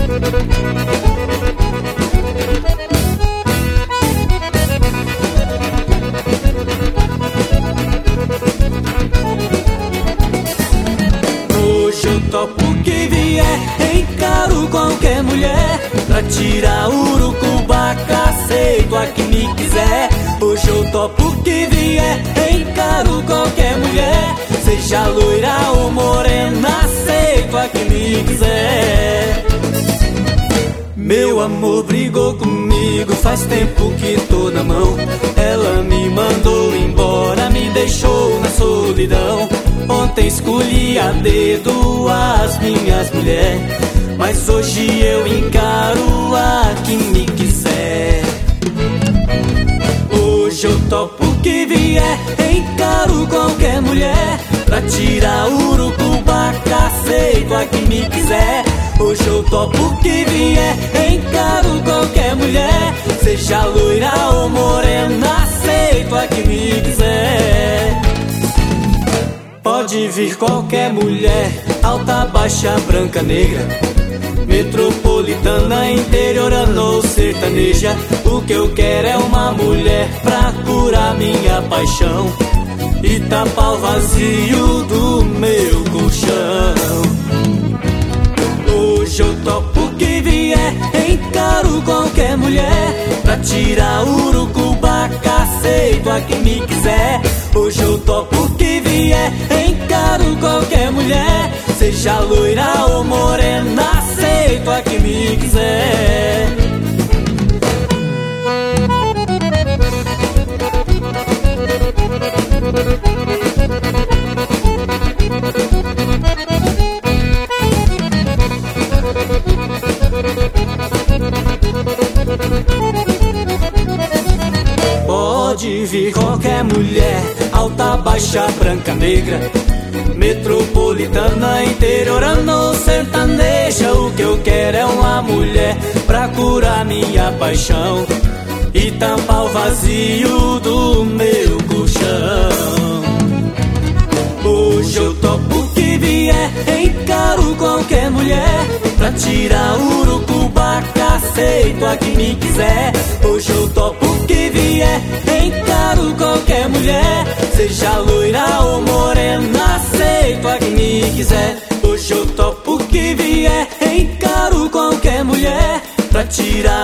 Hoje eu topo o que vier, encaro qualquer mulher, pra tirar urucubaca, aceito a que me quiser. Hoje eu topo o que vier, encaro qualquer mulher, seja loira ou morena, aceito a que me quiser. Meu amor brigou comigo, faz tempo que tô na mão. Ela me mandou embora, me deixou na solidão. Ontem escolhi a dedo as minhas mulheres, mas hoje eu encaro a que me quiser. Hoje eu topo o que vier, encaro qualquer mulher, pra tirar urucubaca, aceito a que me quiser. Hoje eu topo o que vier, encaro qualquer mulher, seja loira ou morena, aceito a que me quiser. Pode vir qualquer mulher, alta, baixa, branca, negra, metropolitana, interiorana ou sertaneja. O que eu quero é uma mulher pra curar minha paixão e tapar o vazio do meu colchão. Hoje eu topo o que vier, encaro qualquer mulher, pra tirar urucubaca, aceito a quem me quiser. Hoje eu topo o que vier, encaro qualquer mulher, seja loira ou morena, aceito a quem me quiser. Pode vir qualquer mulher, alta, baixa, branca, negra, metropolitana, interiorana ou sertaneja. O que eu quero é uma mulher pra curar minha paixão e tampar o vazio do meu colchão. Hoje eu topo o que vier, encaro qualquer mulher, pra tirar urucubaca, aceito a que me quiser. Hoje eu topo o que vier, encaro qualquer mulher, seja loira ou morena, aceito a que me quiser. Hoje eu topo o que vier, encaro qualquer mulher, pra tirar